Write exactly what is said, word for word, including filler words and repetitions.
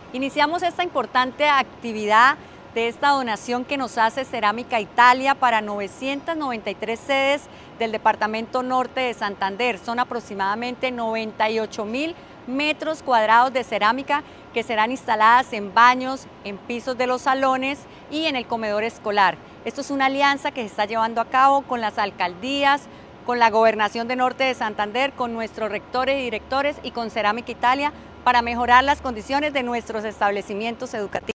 Iniciamos esta importante actividad de esta donación que nos hace Cerámica Italia para novecientas noventa y tres sedes del departamento norte de Santander. Son aproximadamente noventa y ocho mil metros cuadrados de cerámica que serán instaladas en baños, en pisos de los salones y en el comedor escolar. Esto es una alianza que se está llevando a cabo con las alcaldías, con la Gobernación de Norte de Santander, con nuestros rectores y directores y con Cerámica Italia para mejorar las condiciones de nuestros establecimientos educativos.